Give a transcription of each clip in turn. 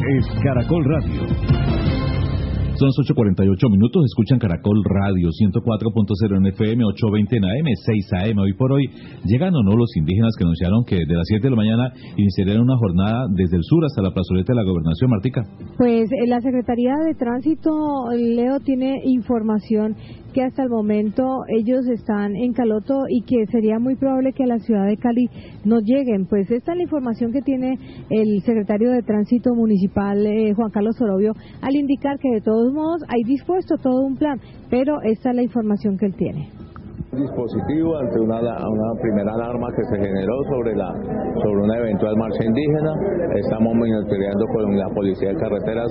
es Caracol Radio. Son las 8:48 minutos, escuchan Caracol Radio, 104.0 en FM, 8:20 en AM, 6 AM. Hoy por hoy llegan o no los indígenas que anunciaron que de las 7 de la mañana iniciarían una jornada desde el sur hasta la plazoleta de la Gobernación, Martica. Pues la Secretaría de Tránsito, Leo, tiene información que hasta el momento ellos están en Caloto y que sería muy probable que a la ciudad de Cali no lleguen. Pues esta es la información que tiene el secretario de Tránsito Municipal, Juan Carlos Orobio, al indicar que de todos modos hay dispuesto todo un plan, pero esta es la información que él tiene. Dispositivo ante una primera alarma que se generó sobre una eventual marcha indígena. Estamos monitoreando con la policía de carretera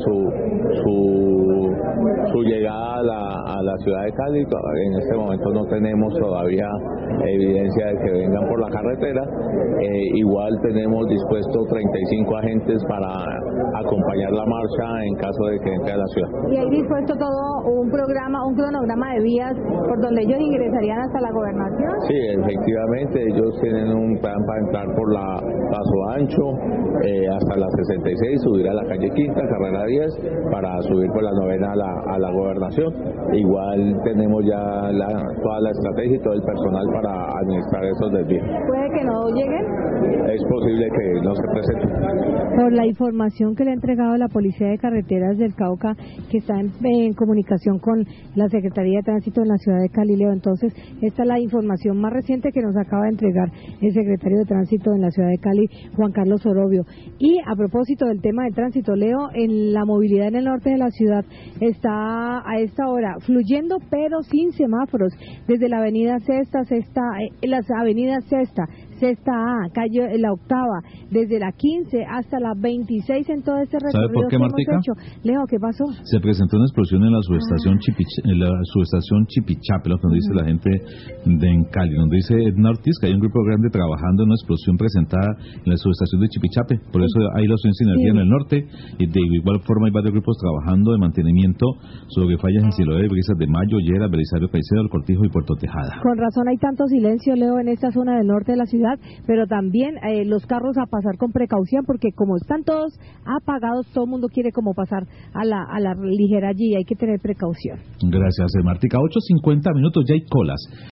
su llegada a la ciudad de Cali. En este momento no tenemos todavía evidencia de que vengan por la carretera. Igual tenemos dispuestos 35 agentes para acompañar la marcha en caso de que entre a la ciudad. Y hay dispuesto todo un cronograma de vías por donde ellos ingresarían hasta la gobernación. Sí, efectivamente, ellos tienen un plan para entrar por la Paso Ancho hasta la 66, subir a la calle Quinta, carrera 10, para subir por la novena a la gobernación. Igual tenemos ya toda la estrategia y todo el personal para administrar esos desvíos. ¿Puede que no lleguen? Es posible que no se presenten. Por la información que le ha entregado la Policía de Carreteras del Cauca, que está en comunicación con la Secretaría de Tránsito en la ciudad de Cali, Leo. Entonces, esta es la información más reciente que nos acaba de entregar el secretario de Tránsito en la ciudad de Cali, Juan Carlos Orobio. Y a propósito del tema de tránsito, Leo, en la movilidad en el norte de la ciudad está a esta hora fluyendo, pero sin semáforos, desde la avenida Sexta, las avenidas Sexta A, calle La Octava, desde la 15 hasta la 26 en todo este recorrido. ¿Sabe por qué, Martica? Leo, ¿qué pasó? Se presentó una explosión en la subestación Chipichape, lo que dice la gente de Cali, donde dice Edna Ortiz que hay un grupo grande trabajando en una explosión presentada en la subestación de Chipichape. Por eso hay la ausencia de energía en el norte, y de igual forma hay varios grupos trabajando de mantenimiento sobre fallas en Siloé, Brisas de Mayo, Lleras, Belisario Caicedo, El Cortijo y Puerto Tejada. Con razón hay tanto silencio, Leo, en esta zona del norte de la ciudad, pero también los carros a pasar con precaución, porque como están todos apagados, todo el mundo quiere como pasar a la ligera allí, hay que tener precaución. Gracias, Martica. 8:50 minutos, ya hay colas